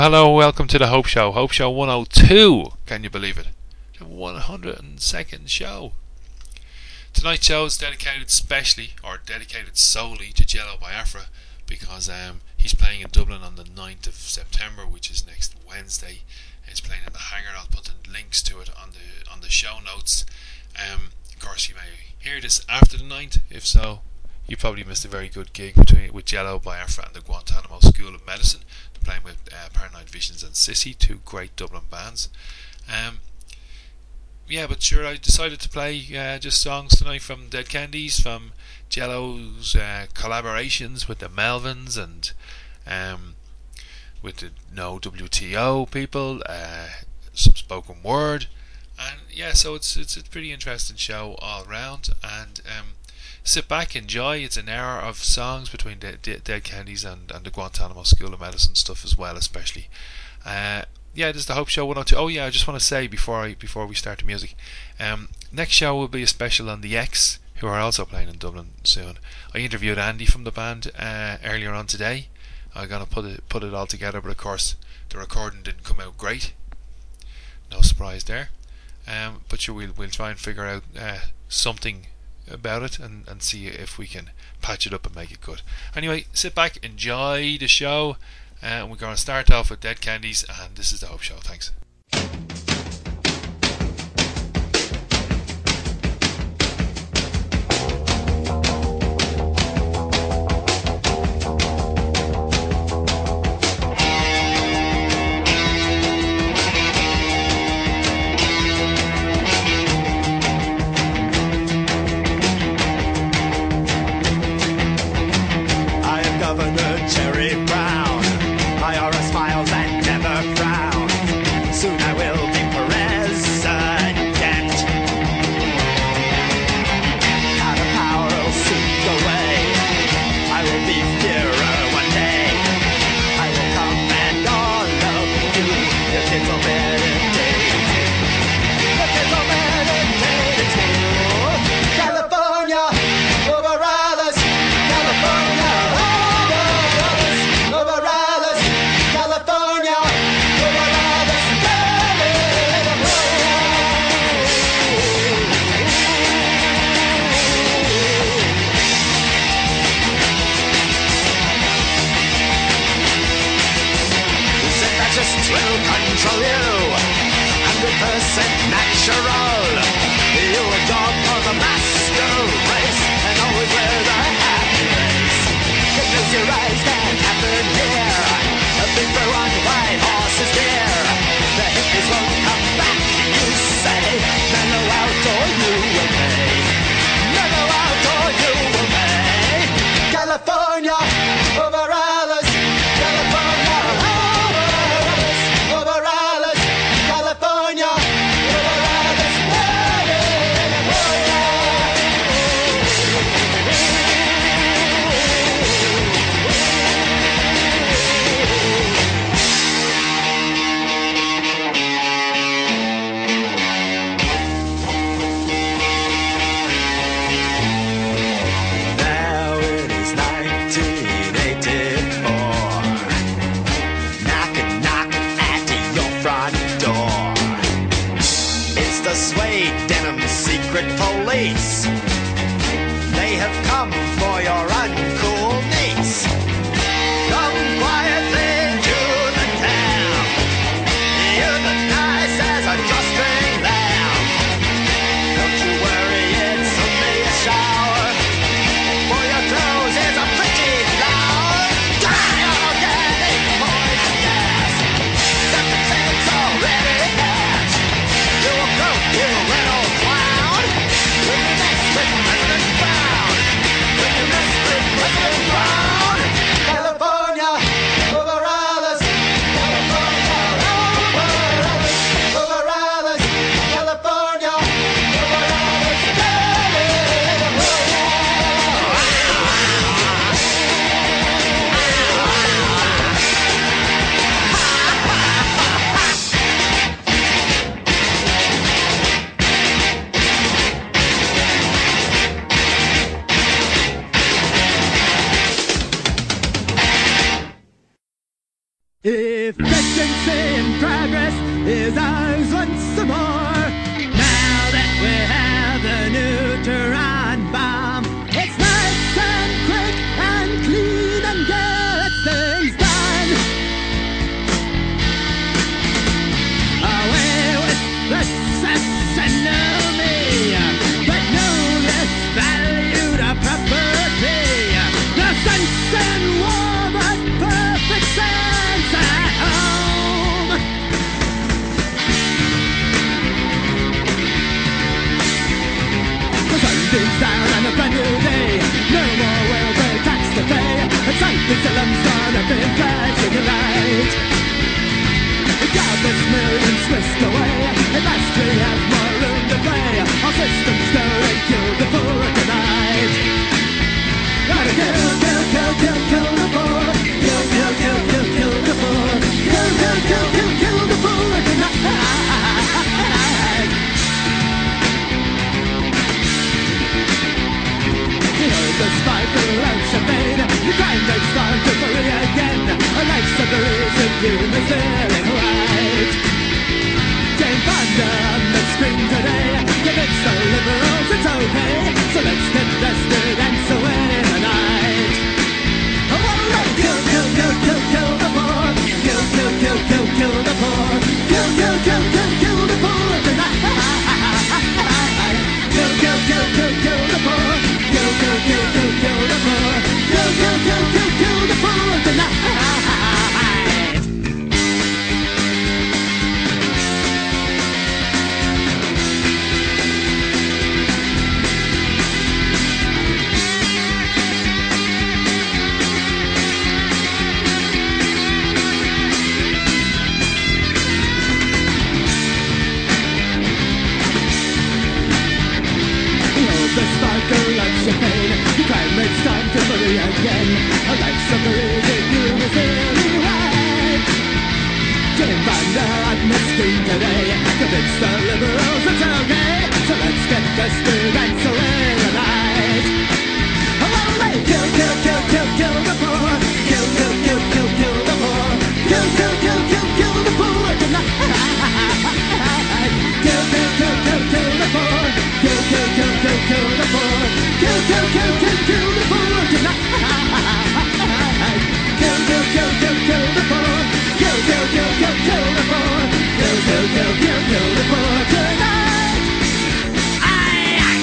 Hello, welcome to the Hope Show. Hope Show 102. Can you believe it? The 102nd show. Tonight's show is dedicated solely to Jello Biafra because he's playing in Dublin on the 9th of September, which is next Wednesday. He's playing in the Hangar. I'll put the links to it on the show notes. Of course, you may hear this after the 9th. If so, you probably missed a very good gig with Jello Biafra and the Guantanamo School of Medicine. They're playing with Paranoid Visions and Sissy, two great Dublin bands. But sure, I decided to play just songs tonight from Dead Kennedys, from Jello's collaborations with the Melvins and with the No WTO people, some spoken word, and so it's a pretty interesting show all round. And sit back, enjoy. It's an hour of songs between Dead Kennedys and the Guantanamo School of Medicine stuff as well, especially. This is the Hope Show 102. Oh yeah, I just want to say before we start the music, next show will be a special on the X, who are also playing in Dublin soon. I interviewed Andy from the band earlier on today. I'm gonna put it all together, but of course the recording didn't come out great. No surprise there. But sure, we'll try and figure out something about it and see if we can patch it up and make it good. Anyway, sit back, enjoy the show. We're going to start off with Dead Kennedys, and this is the Hope Show. Thanks. emergency in progress is ours once more. Now that we have the neutron bomb, it's nice and quick and clean and get things done. Away with the sessionomy, but no less valued a property. The sense in war, but perfect sense at home. The sun beams down on a brand new day. No more welfare tax to pay. And something Salem's gonna be flashing a light. The countless millions whisked away. At last we have more room to play. Our systems go and kill the poor tonight. Gotta kill, kill, kill, kill, kill the poor. Kill, kill, kill, kill, kill the poor. Kill, kill, kill, kill, kill the poor tonight. You know the sparkle of champagne. The crime rate's gone to free again. A life's a reason you may sailing right. Jane Fonda on the screen today. Convince the liberals it's okay. So let's get vested and so away the night. Oh, alright, kill, kill, kill, kill, kill the poor. Kill, kill, kill, kill, kill the poor. Kill, kill, kill, kill, kill the poor tonight. Kill, kill, kill, kill, kill the poor. Kill, kill, kill, kill, kill the poor. Kill, kill, kill, kill, kill the poor tonight. The sparkle of champagne, the crime rate's time to free again. A life suffering if you were feeling right. Jane Fonda on the screen today. Convince the liberals it's okay. So let's get vested and so in the night. Oh, alright, kill, kill, kill, kill, kill the poor. Kill, kill, kill, kill, kill the poor. Kill, kill, kill, kill, kill the poor tonight. Kill, kill, kill, kill, kill the poor. Kill, kill, kill, kill, kill the poor. Kill, kill, kill, kill, kill the poor tonight. Kill, kill, kill, kill, kill the poor. Kill, kill, kill, kill, kill the poor. Kill, kill, kill, kill, kill the poor tonight. Aye, aye.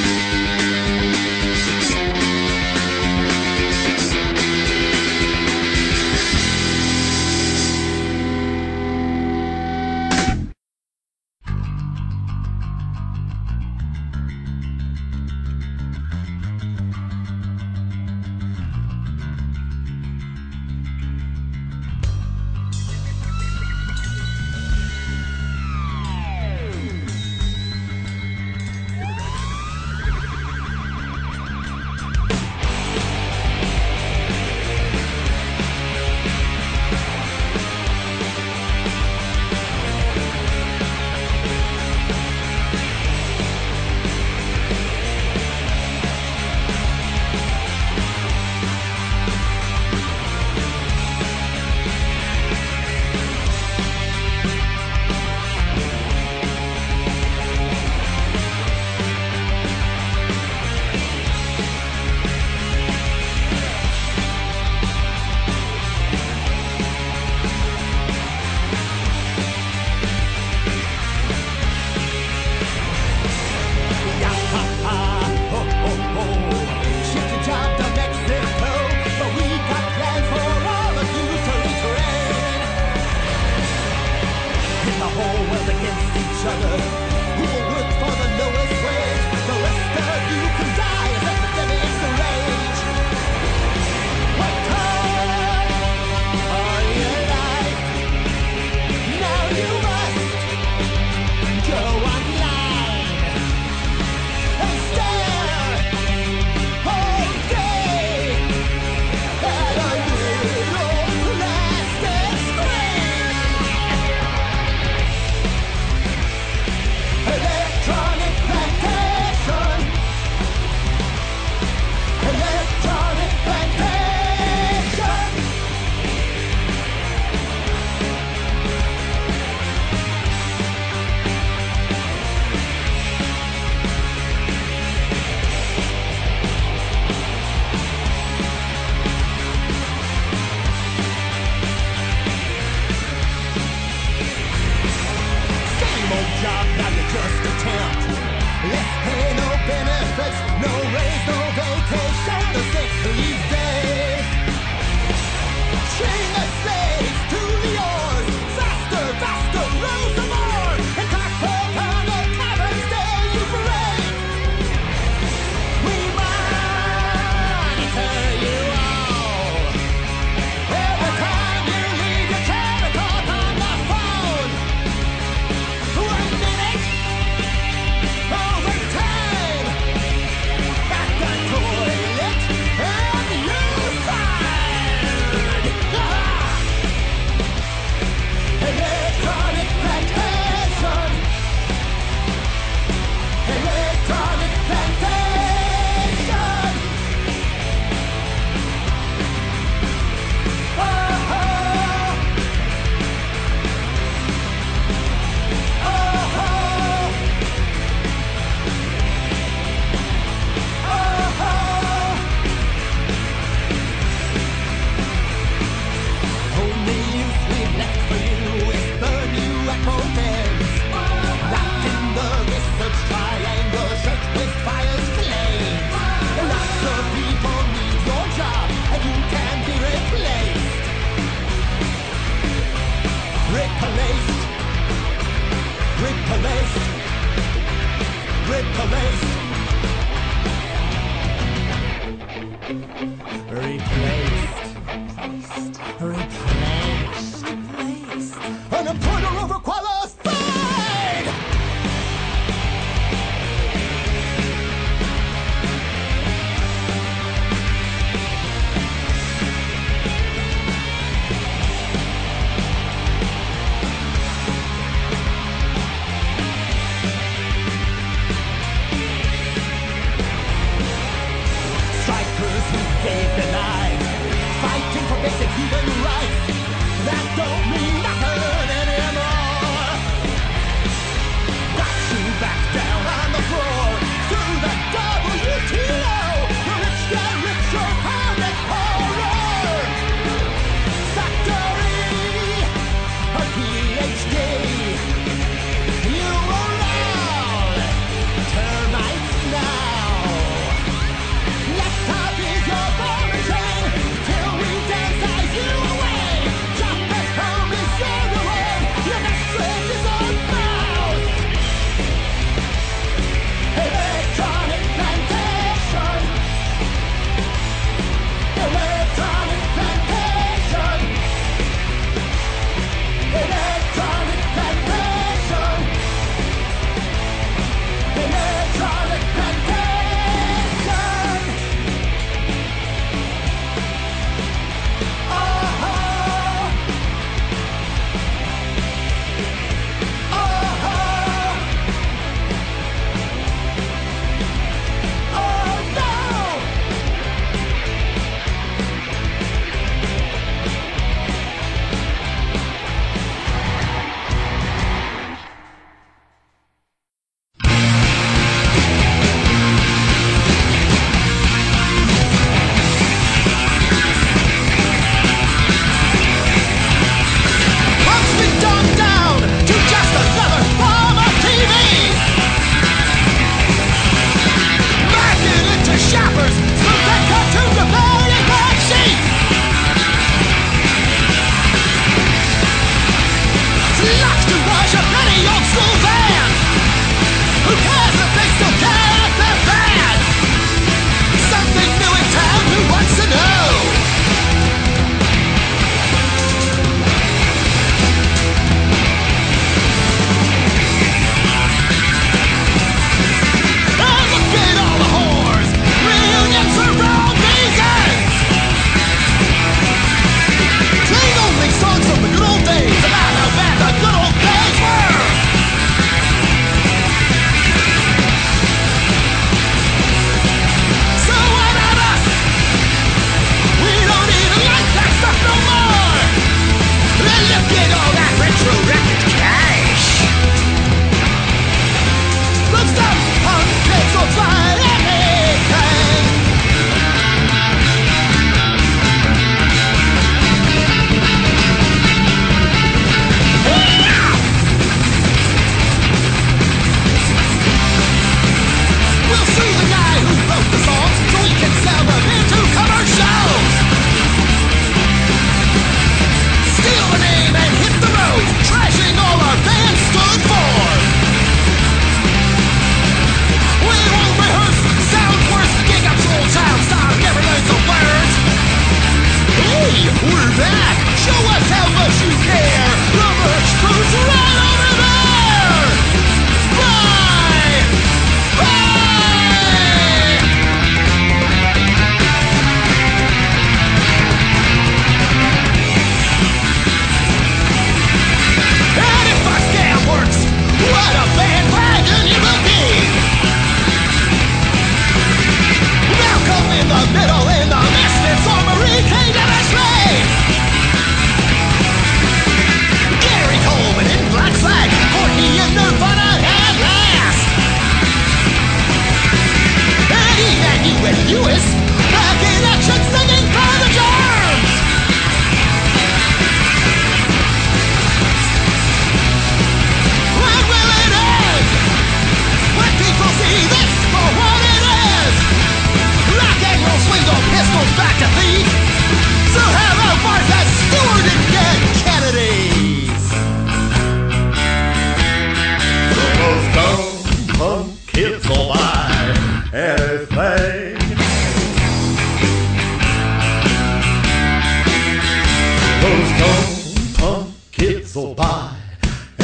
An employer overqualified. Strikers who gave their lives, fighting for basic human rights, that don't mean nothing anymore. Got you back down on the floor, through the WTO. The rich get richer, poor get poorer. Factory, a PhD, you are all termites now. Laptop is your foreign train, till we downsize you away. Drop at home is your reward, your next trip is on mouth. Electronic plantation. Electronic plantation. Electronic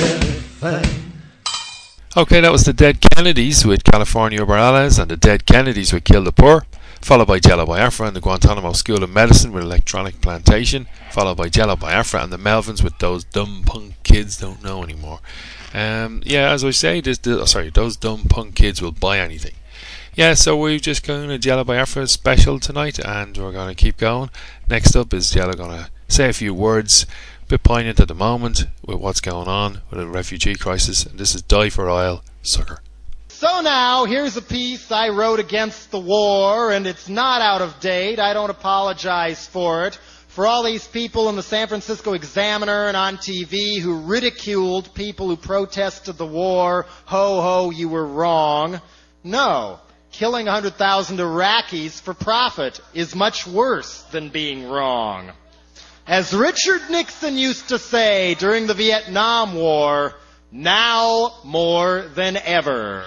everything. Okay, that was the Dead Kennedys with California Morales and the Dead Kennedys with Kill the Poor, followed by Jello Biafra and the Guantanamo School of Medicine with Electronic Plantation, followed by Jello Biafra and the Melvins with Those Dumb Punk Kids Don't Know Anymore. Yeah, as I say, those dumb punk kids will buy anything. Yeah, so we've just gone a Jello Biafra special tonight, and we're going to keep going. Next up is Jello going to say a few words, a bit poignant at the moment with what's going on with the refugee crisis, and this is Die for Oil, Sucker. So now, here's a piece I wrote against the war, and it's not out of date. I don't apologize for it. For all these people in the San Francisco Examiner and on TV who ridiculed people who protested the war, ho ho, you were wrong. No, killing 100,000 Iraqis for profit is much worse than being wrong. As Richard Nixon used to say during the Vietnam War, now more than ever.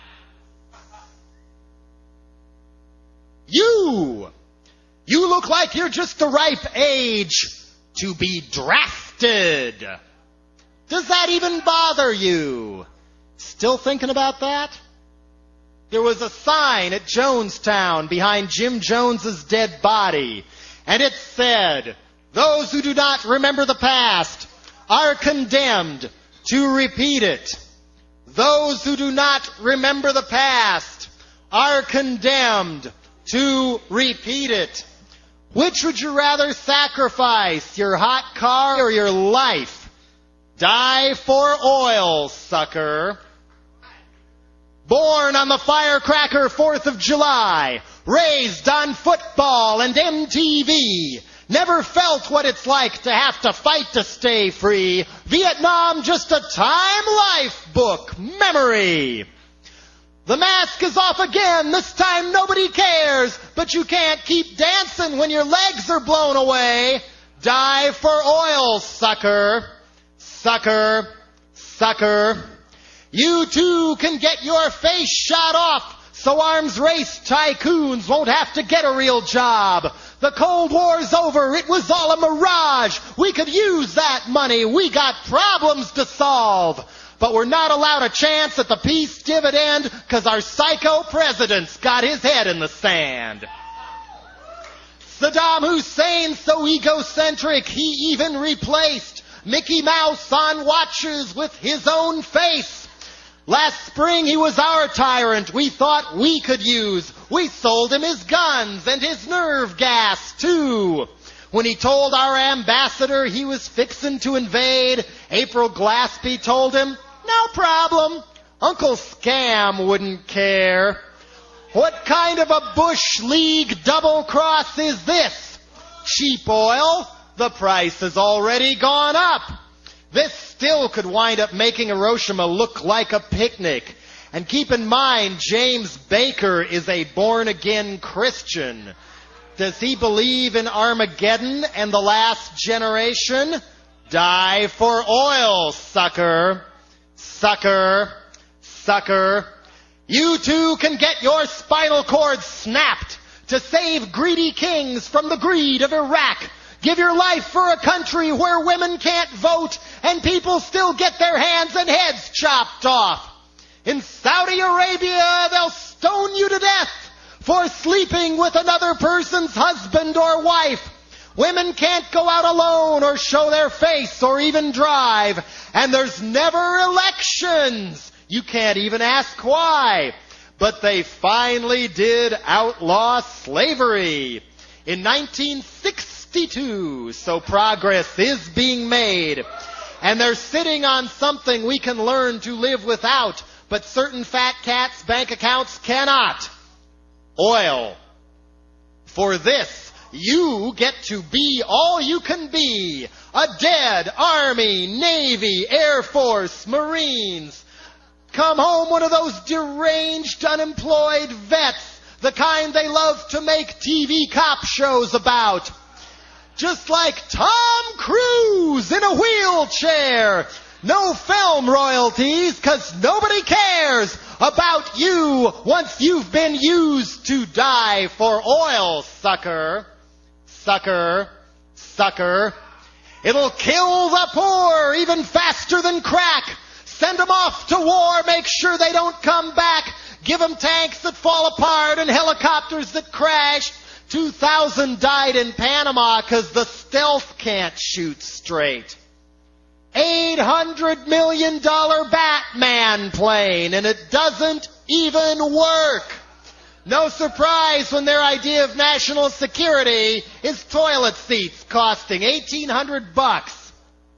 You look like you're just the ripe age to be drafted. Does that even bother you? Still thinking about that? There was a sign at Jonestown behind Jim Jones's dead body, and it said, "Those who do not remember the past are condemned to repeat it. Those who do not remember the past are condemned to repeat it." Which would you rather sacrifice, your hot car or your life? Die for oil, sucker. Born on the firecracker 4th of July, raised on football and MTV, never felt what it's like to have to fight to stay free. Vietnam, just a Time Life book memory. The mask is off again. This time nobody cares, but you can't keep dancing when your legs are blown away. Die for oil, sucker. Sucker. Sucker. You too can get your face shot off so arms race tycoons won't have to get a real job. The Cold War's over. It was all a mirage. We could use that money. We got problems to solve. But we're not allowed a chance at the peace dividend because our psycho president's got his head in the sand. Saddam Hussein, so egocentric, he even replaced Mickey Mouse on watches with his own face. Last spring he was our tyrant we thought we could use. We sold him his guns and his nerve gas too. When he told our ambassador he was fixin' to invade, April Glaspie told him, "No problem. Uncle Scam wouldn't care." What kind of a Bush League double cross is this? Cheap oil? The price has already gone up. This still could wind up making Hiroshima look like a picnic. And keep in mind, James Baker is a born-again Christian. Does he believe in Armageddon and the last generation? Die for oil, sucker. Sucker. Sucker. You too can get your spinal cord snapped to save greedy kings from the greed of Iraq. Give your life for a country where women can't vote and people still get their hands and heads chopped off. In Saudi Arabia, they'll stone you to death for sleeping with another person's husband or wife. Women can't go out alone or show their face or even drive. And there's never elections. You can't even ask why. But they finally did outlaw slavery in 1962. So progress is being made. And they're sitting on something we can learn to live without, but certain fat cats' bank accounts cannot. Oil. For this, you get to be all you can be. A dead Army, Navy, Air Force, Marines. Come home one of those deranged, unemployed vets, the kind they love to make TV cop shows about. Just like Tom Cruise in a wheelchair. No film royalties, 'cause nobody cares about you once you've been used to die for oil, sucker. Sucker. Sucker. It'll kill the poor even faster than crack. Send them off to war, make sure they don't come back. Give them tanks that fall apart and helicopters that crash. 2,000 died in Panama because the stealth can't shoot straight. $800 million Batman plane, and it doesn't even work. No surprise when their idea of national security is toilet seats costing $1,800.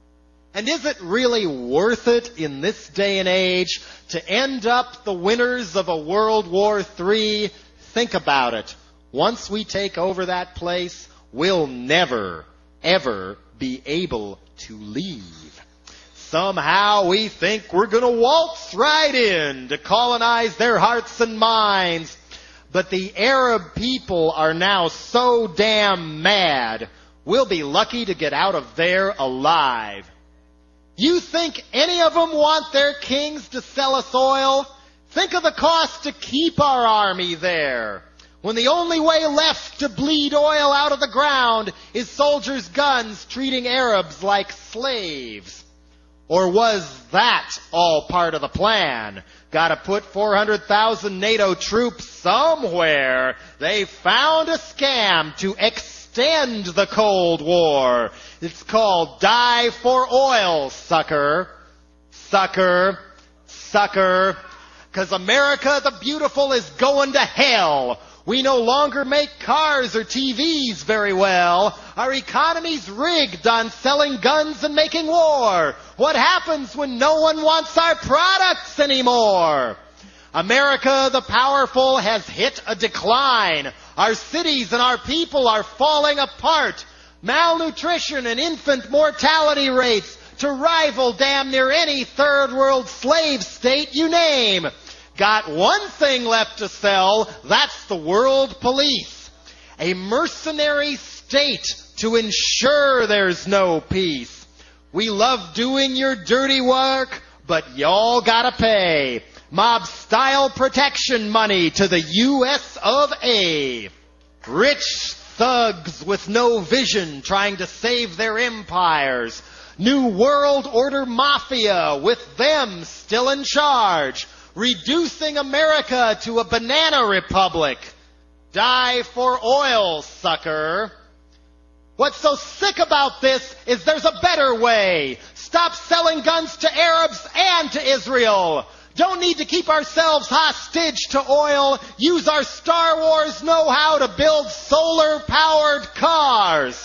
And is it really worth it in this day and age to end up the winners of a World War III? Think about it. Once we take over that place, we'll never, ever be able to leave. Somehow we think we're going to waltz right in to colonize their hearts and minds. But the Arab people are now so damn mad, we'll be lucky to get out of there alive. You think any of them want their kings to sell us oil? Think of the cost to keep our army there, when the only way left to bleed oil out of the ground is soldiers' guns treating Arabs like slaves. Or was that all part of the plan? Gotta put 400,000 NATO troops somewhere. They found a scam to extend the Cold War. It's called Die for Oil, sucker. Sucker. Sucker. 'Cause America the Beautiful is going to hell. We no longer make cars or TVs very well. Our economy's rigged on selling guns and making war. What happens when no one wants our products anymore? America the Powerful has hit a decline. Our cities and our people are falling apart. Malnutrition and infant mortality rates to rival damn near any third world slave state you name. Got one thing left to sell, that's the world police. A mercenary state to ensure there's no peace. We love doing your dirty work, but y'all gotta pay. Mob-style protection money to the US of A. Rich thugs with no vision trying to save their empires. New world order mafia with them still in charge. Reducing America to a banana republic. Die for oil, sucker. What's so sick about this is there's a better way. Stop selling guns to Arabs and to Israel. Don't need to keep ourselves hostage to oil. Use our Star Wars know-how to build solar-powered cars.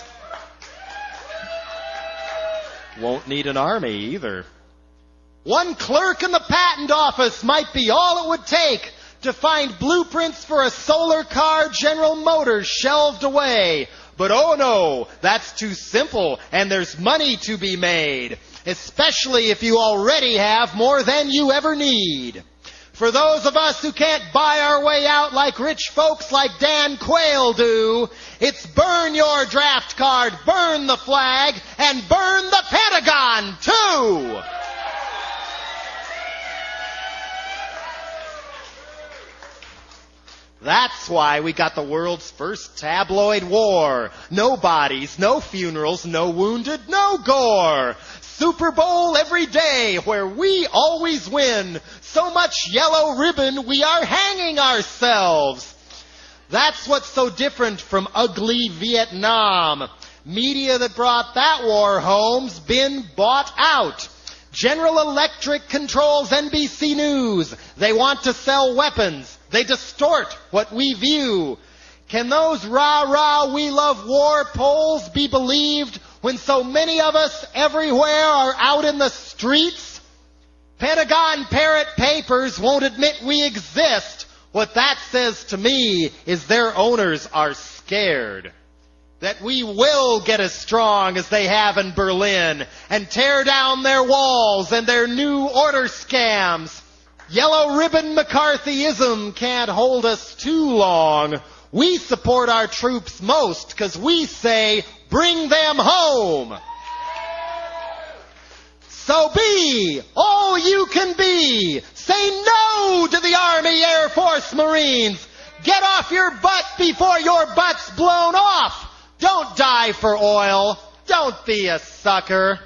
Won't need an army either. One clerk in the patent office might be all it would take to find blueprints for a solar car General Motors shelved away. But oh no, that's too simple, and there's money to be made, especially if you already have more than you ever need. For those of us who can't buy our way out like rich folks like Dan Quayle do, it's burn your draft card, burn the flag, and burn the Pentagon too! That's why we got the world's first tabloid war. No bodies, no funerals, no wounded, no gore. Super Bowl every day where we always win. So much yellow ribbon we are hanging ourselves. That's what's so different from ugly Vietnam. Media that brought that war home's been bought out. General Electric controls NBC News. They want to sell weapons. They distort what we view. Can those rah-rah we love war polls be believed when so many of us everywhere are out in the streets? Pentagon parrot papers won't admit we exist. What that says to me is their owners are scared. That we will get as strong as they have in Berlin and tear down their walls and their new order scams. Yellow ribbon McCarthyism can't hold us too long. We support our troops most because we say, bring them home. So be all you can be. Say no to the Army, Air Force, Marines. Get off your butt before your butt's blown off. Don't die for oil. Don't be a sucker.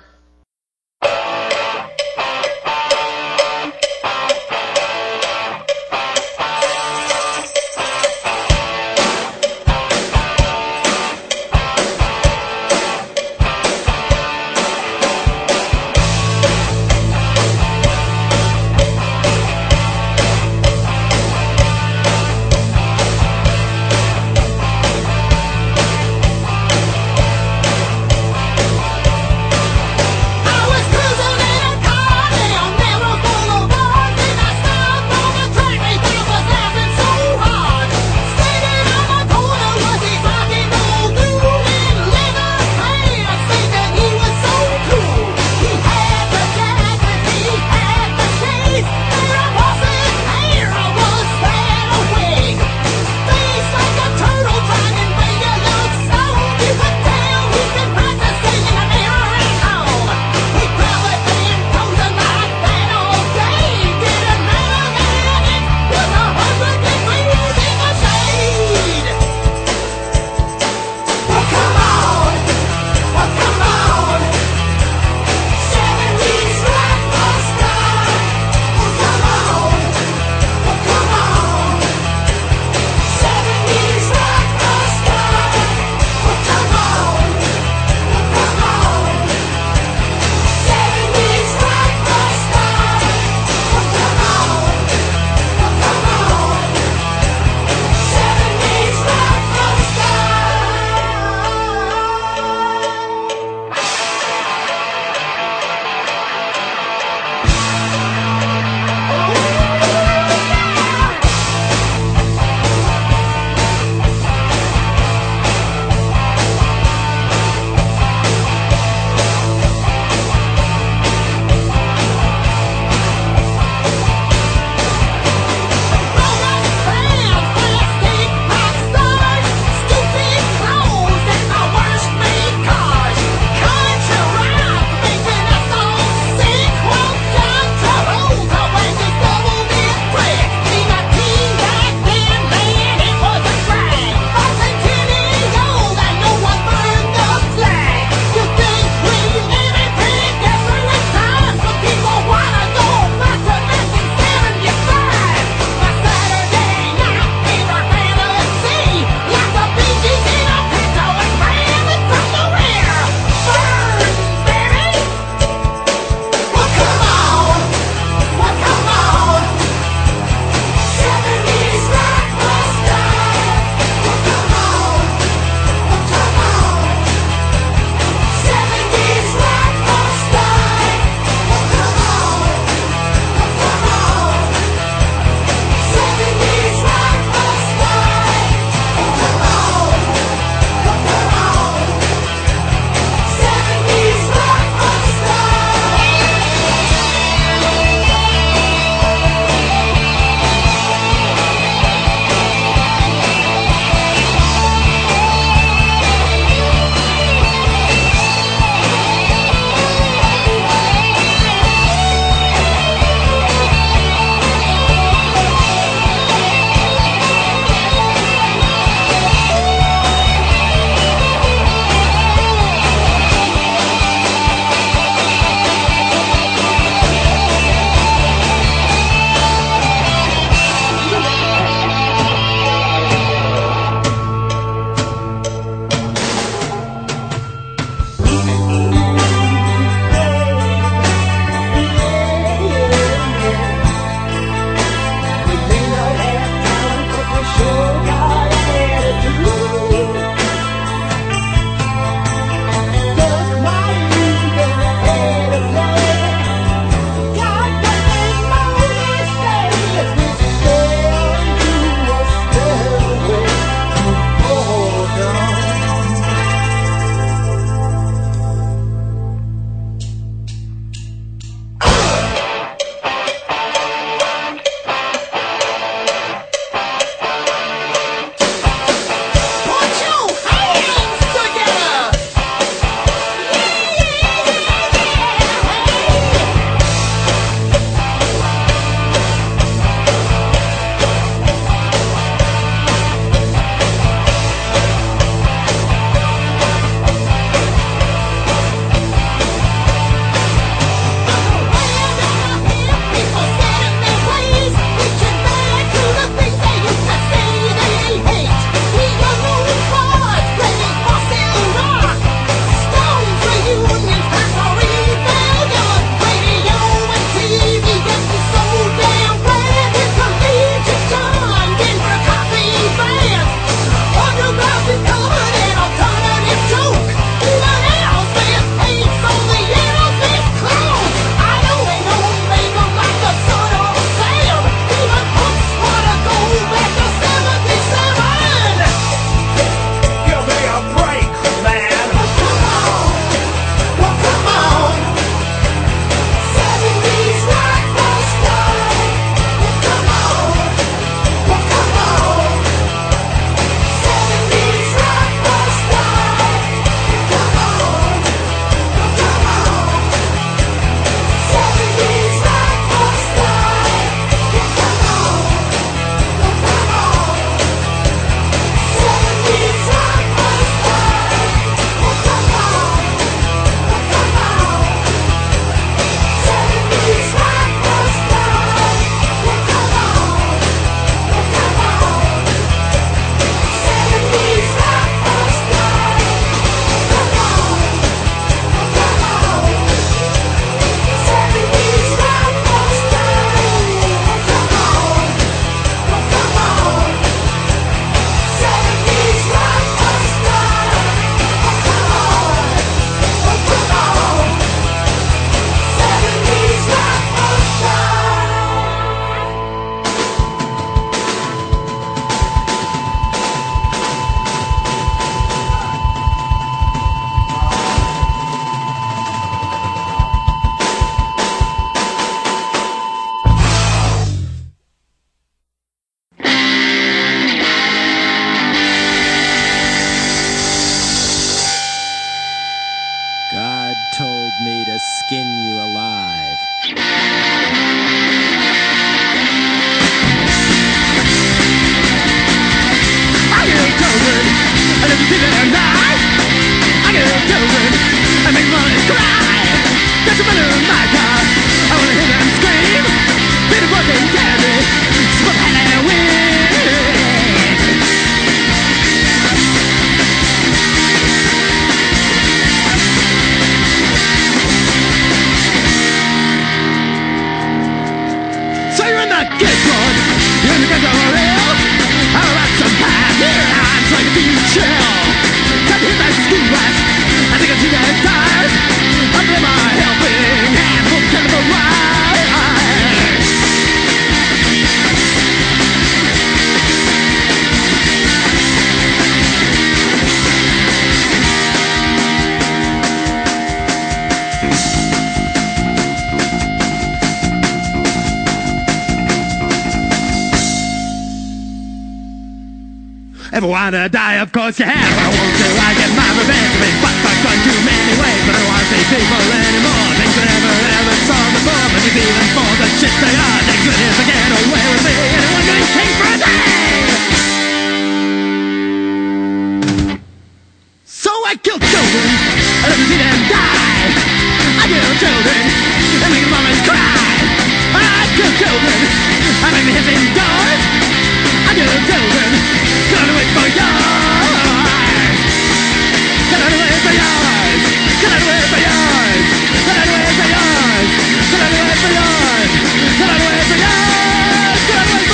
You think I'm so real? How about some time? Here I'm trying to be chill. Can't hit that ski west. I think I see that tires. I'm in my helping hand. Full chemical rise. Ever wanna die? Of course you have. I won't do. I get my revenge. Been fucked by too many ways, but I don't wanna see people anymore. Things I never saw before, but you feel them for the shit they are. Things that if I get away with me, anyone can be king for a day. So I kill children. I never see them die. I kill children. I make the mamas cry. I kill children. I make the hissing doors. I kill children. Can I wait for yours? Can I wait for yours? Can I wait for yours? Can I wait for yours? Can I wait for yours? Can I wait for yours? Can I wait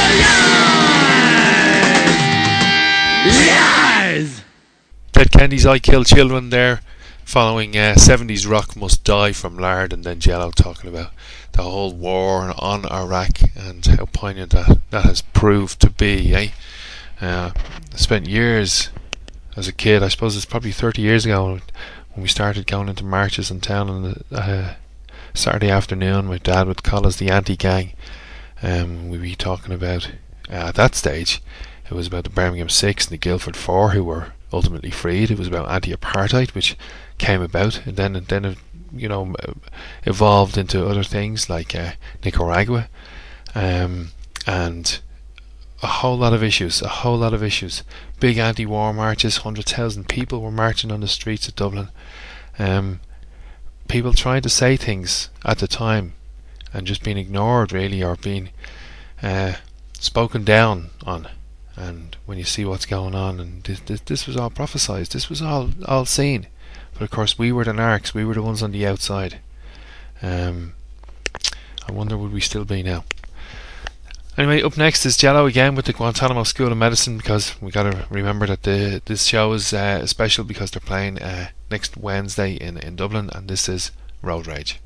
for yours? Yes! Dead Kennedys, I Kill Children there, following 70s Rock Must Die from Lard, and then Jello talking about the whole war on Iraq and how poignant that has proved to be, eh? I spent years as a kid, I suppose it's probably 30 years ago, when we started going into marches in town on the Saturday afternoon. My dad would call us the anti-gang. We'd be talking about, at that stage, it was about the Birmingham Six and the Guildford Four, who were ultimately freed. It was about anti-apartheid, which came about, and then it, you know, evolved into other things like Nicaragua, and a whole lot of issues. Big anti-war marches. 100,000 people were marching on the streets of Dublin. People trying to say things at the time and just being ignored, really, or being spoken down on. And when you see what's going on, and this was all prophesied, this was all seen, but of course we were the narcs, we were the ones on the outside. I wonder would we still be now. Anyway, up next is Jello again with the Guantanamo School of Medicine, because we got to remember that this show is special because they're playing next Wednesday in Dublin, and this is Road Rage.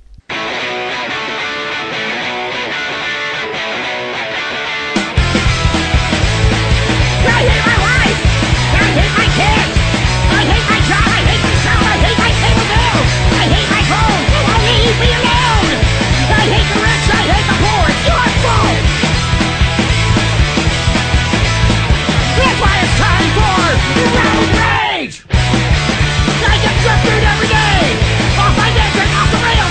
I hate my wife! I hate my kids! I hate my job! I hate myself! I hate my cable bill! I hate my phone! You won't leave me alone! I hate the rich! I hate the poor! It's your fault! That's why it's time for Road Rage! I get drifted every day! Off my neck and off the rails!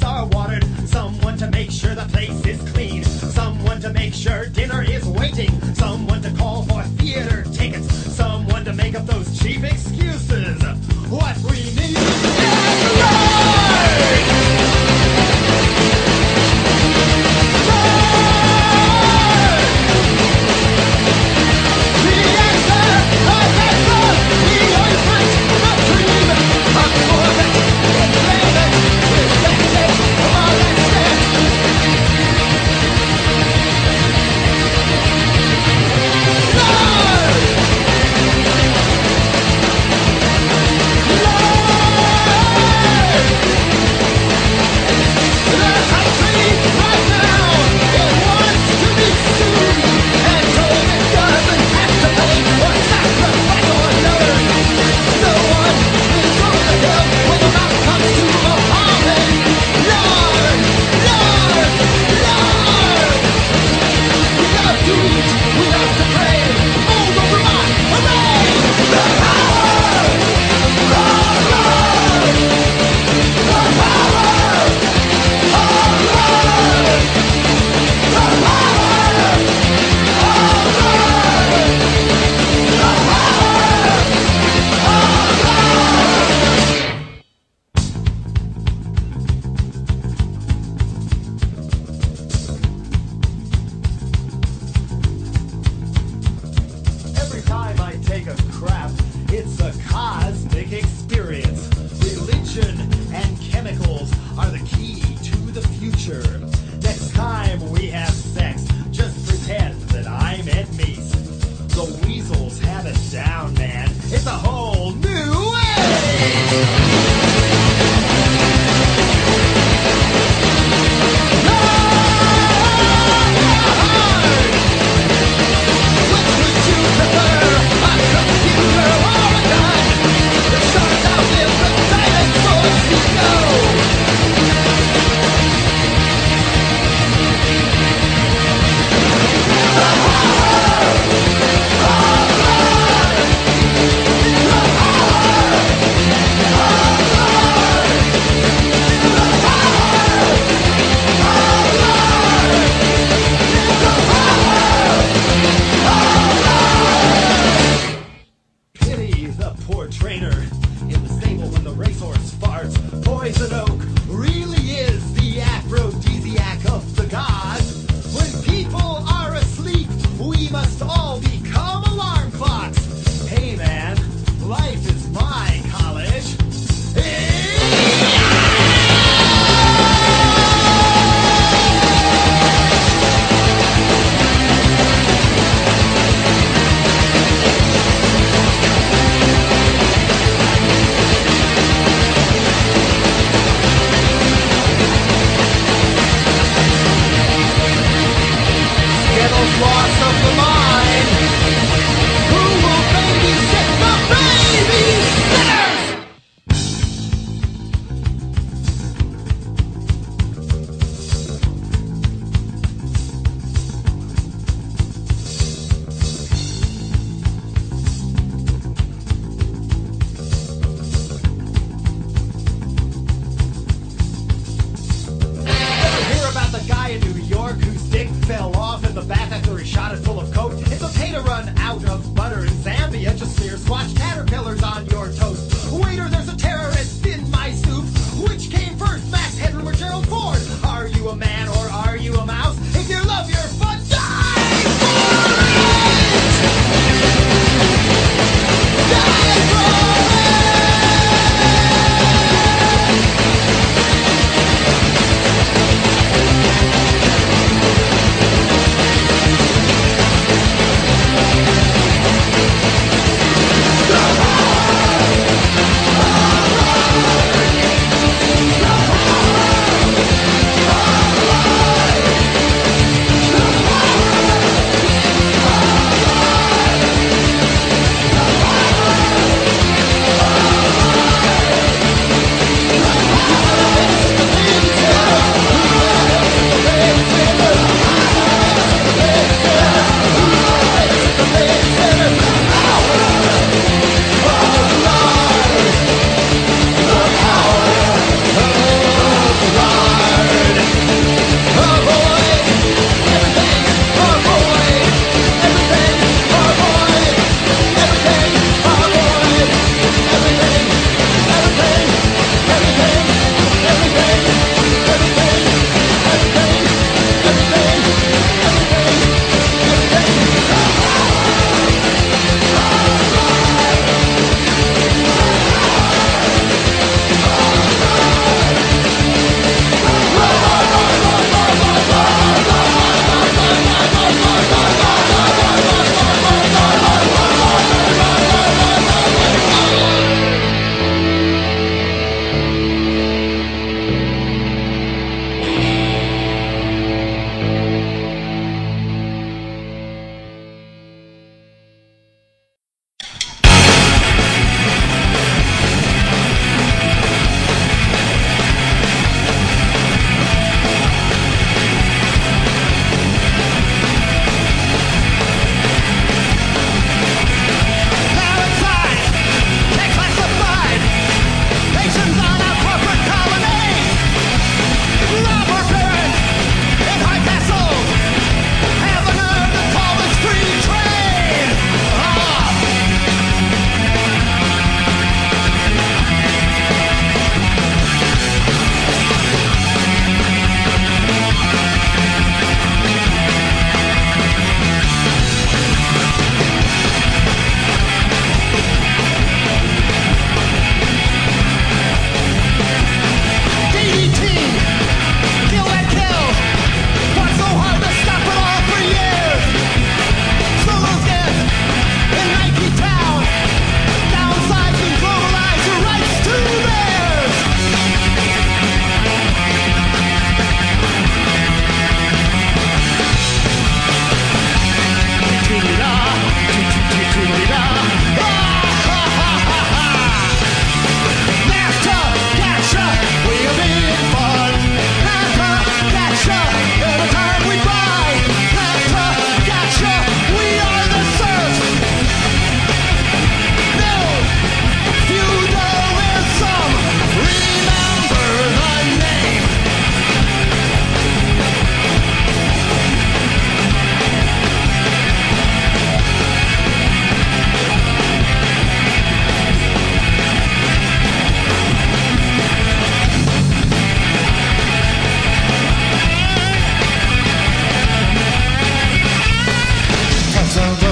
are watered, someone to make sure the place is clean, someone to make sure dinner is waiting, someone to call for theater tickets, someone to make up those cheap excuses. What we need is light!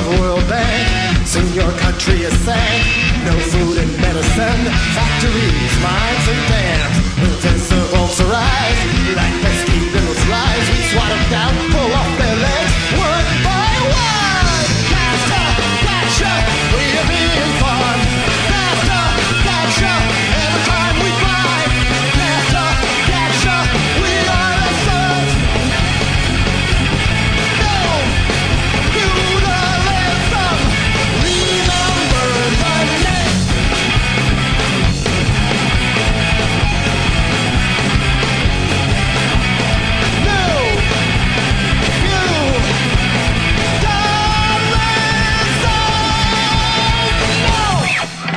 World Bank. Soon your country is sank. No food and medicine. Factories, mines and dams. The desert won't arise. Like pesky little flies, we swat them down, pull off their legs, one by one. Faster, gotcha, we're being fun. Faster, gotcha, every time we fly. Faster, gotcha, we are the sun. No, to the ransom. Remember the name. No, you, the ransom.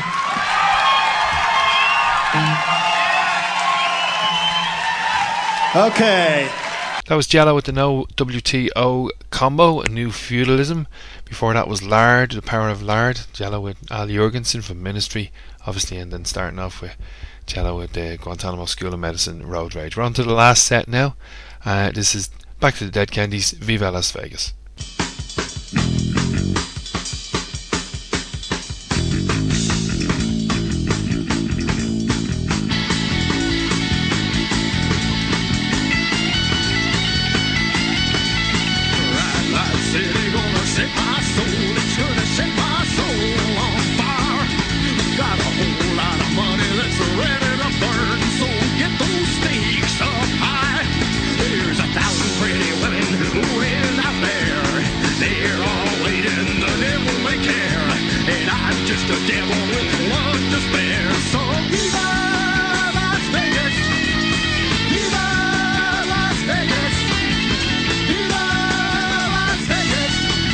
No. Okay. That was Jello with the No WTO combo, A New Feudalism. Before that was Lard, The Power of Lard. Jello with Al Jurgensen from Ministry, obviously, and then starting off with Jello with the Guantanamo School of Medicine, Road Rage. We're on to the last set now. This is Back to the Dead Kennedys, Viva Las Vegas. Red Light City gonna shake my soul. It's gonna shake my soul on fire. Got a whole lot of money that's ready to burn, so get those stakes up high. There's 1,000 pretty women waiting out there. They're all waiting, the devil may care. And I'm just a devil with one to spare. So viva Las Vegas! Viva Las Vegas! Viva Las Vegas!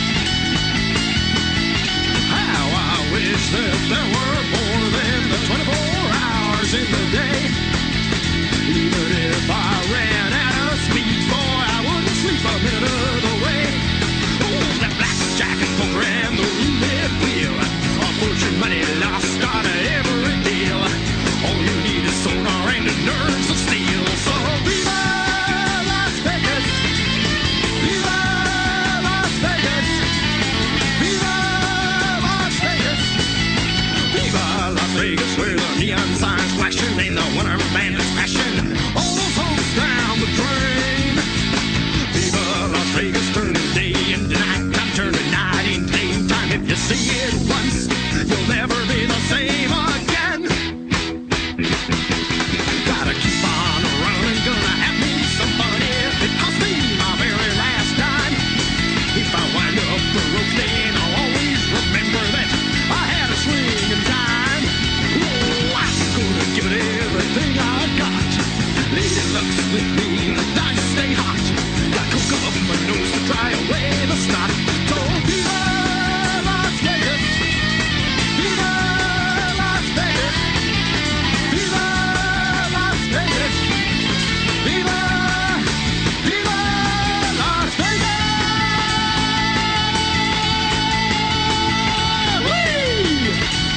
How I wish that there were more than the 24 hours in the day. Even if I ran out of speed, boy, I wouldn't sleep a minute of the way. Oh, that blackjack and poker and the roulette wheel. A fortune, money lost on every deal. All you need is sonar and the nerves of steel. So viva Las Vegas! Viva Las Vegas! Viva Las Vegas! Viva Las Vegas, where the neon signs flashing and the winter band is crashing. All those hoes down the drain. Viva Las Vegas, turning day into night time, turning night into daytime. If you see it once, you'll never be the same again. Gotta keep on running, gonna have me some fun. If it costs me my very last dime. If I wind up broke, then I'll always remember that I had a swing in time. Oh, I'm gonna give it everything I got. Lady luck's with me, the dice stay hot. Got coke up my nose to dry away the snot. So viva Las Vegas! Viva Las Vegas! Viva Las Vegas! Viva, Viva Las Vegas! Whee!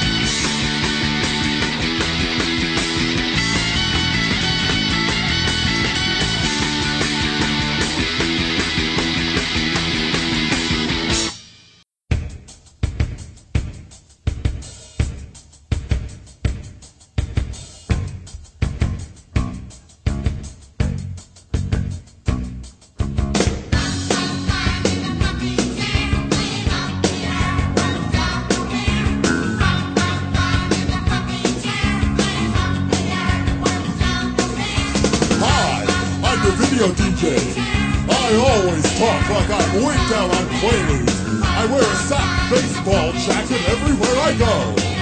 Hi, I'm the video DJ. I always talk like I'm way down on Quaaludes. I wear a sack baseball jacket everywhere I go.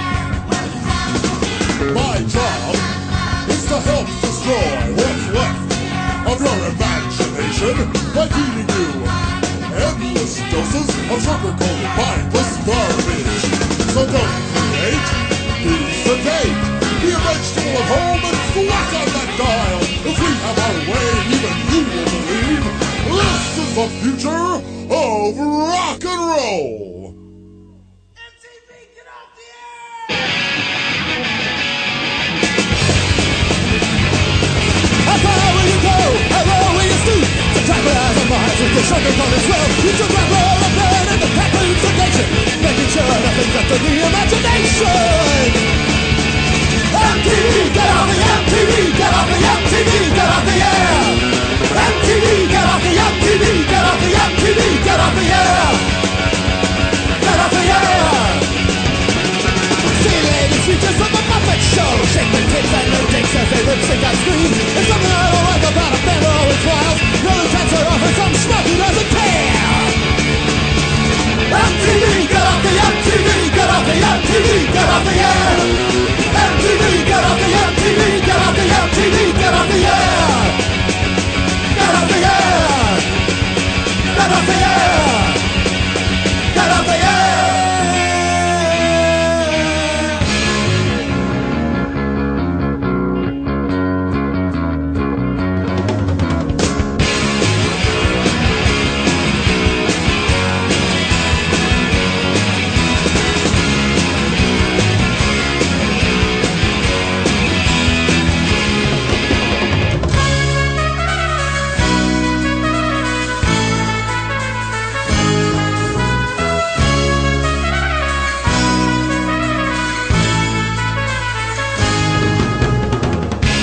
My job is to help destroy what's left of your imagination by feeding you endless doses of sugar-coated mindless garbage. So don't create, be sedate, be a vegetable at home and whack on that dial. If we have our way, even you will believe this is the future of rock and roll. How far will you go? How low will you stoop? To tranquilize our minds with the sugar-coated swell. You took my roll of blood and the pack sedation.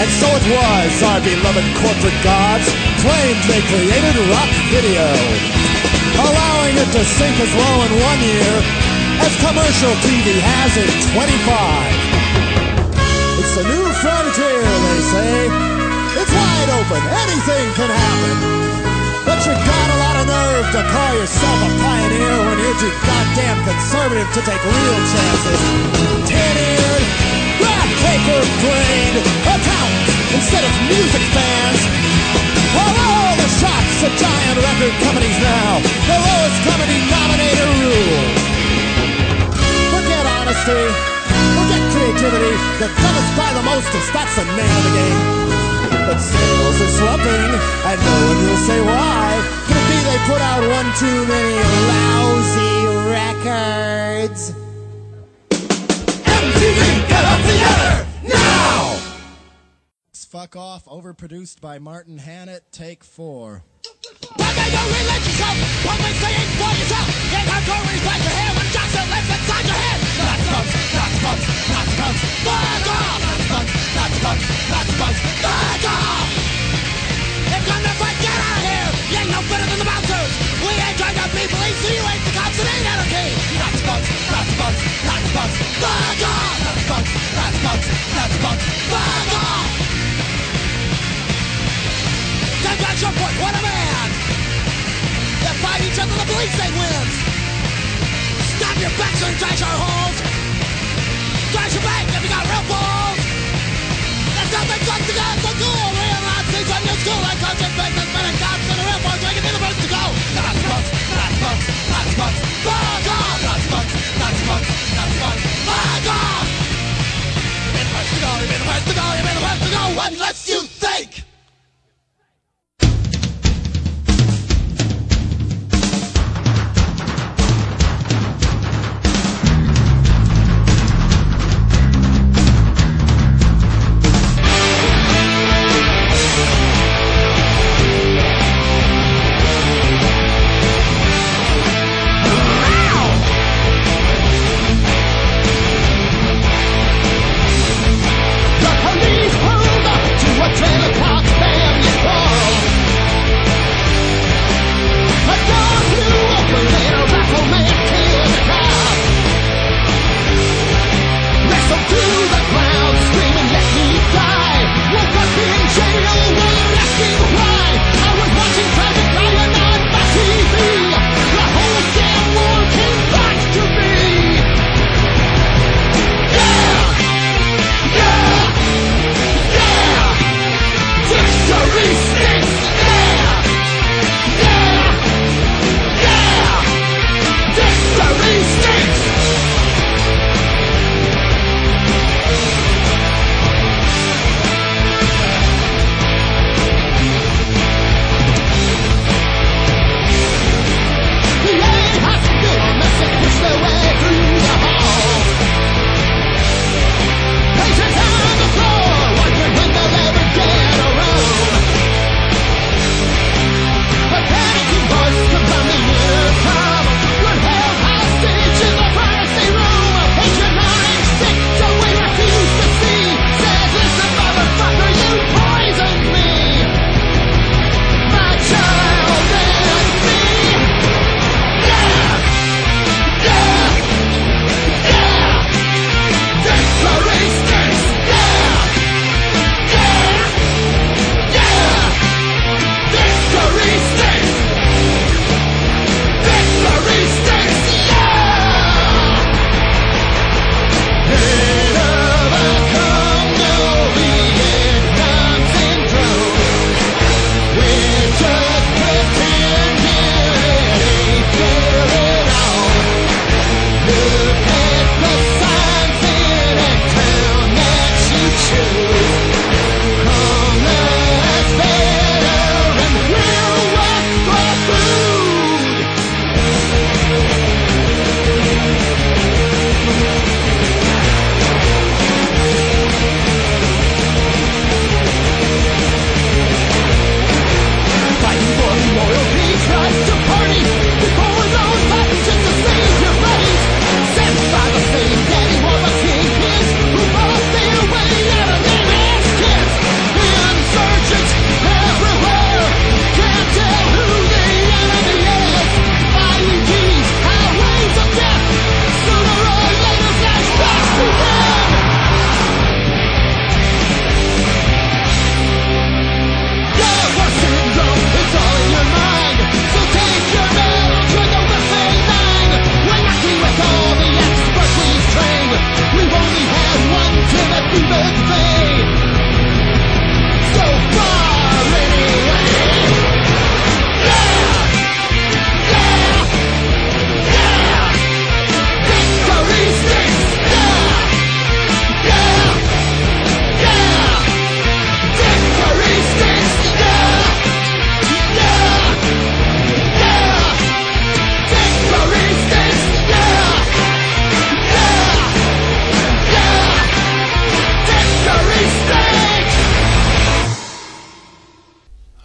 And so it was, our beloved corporate gods claimed they created rock video, allowing it to sink as low in 1 year as commercial TV has in 25. It's the new frontier, they say. It's wide open, anything can happen. But you got a lot of nerve to call yourself a pioneer when you're too goddamn conservative to take real chances. Tin-eared, paper-brained accountants instead of music fans. Of all the shots at giant record companies now, the lowest common denominator rule. Forget honesty, forget creativity, the dumbest buy the mostest, that's the name of the game. But sales are slumping, and no one will say why. Could it be they put out one too many lousy records? MTV, get up together, now! Fuck Off, overproduced by Martin Hannett, take 4. Why can't you relate yourself? Always saying for yourself. Get hardcore when you splash your hair when Jackson lives inside your head. Not punks, not punks, not punks. Fuck off! Not punks, not punks, not punks. Fuck off! If you're gonna fight, get out of here. You ain't no better than the bouncers. We ain't trying to be police, so you ain't the cops, it ain't anarchy. Not punks, not punks, not punks. Fuck off! Not punks, not punks, not punks. Fuck off! That's your point, what a man! They fight each other, the police say wins! Stop your backs and trash our holes! Trash your back if you got real balls! There's nothing sucks to go, so cool! Real Nazis on your school like coaches, business, men and cops, and the real boys making the first to go! Not punks, not punks, not punks! Fuck off! Not punks, not punks, not punks! Fuck off! You've been the first to go, you've been the first to go, you've been the first to go! What lets you think? Wow!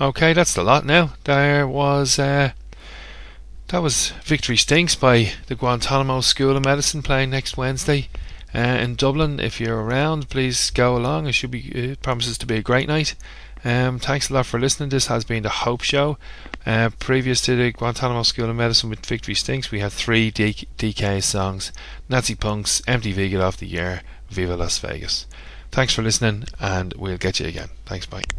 Okay, that's the lot now. That was Victory Stinks by the Guantanamo School of Medicine, playing next Wednesday in Dublin. If you're around, please go along. It promises to be a great night. Thanks a lot for listening. This has been the Hope Show. Previous to the Guantanamo School of Medicine with Victory Stinks, we had 3 DK songs: Nazi Punks, MTV Get Off the Air, Viva Las Vegas. Thanks for listening, and we'll get you again. Thanks, bye.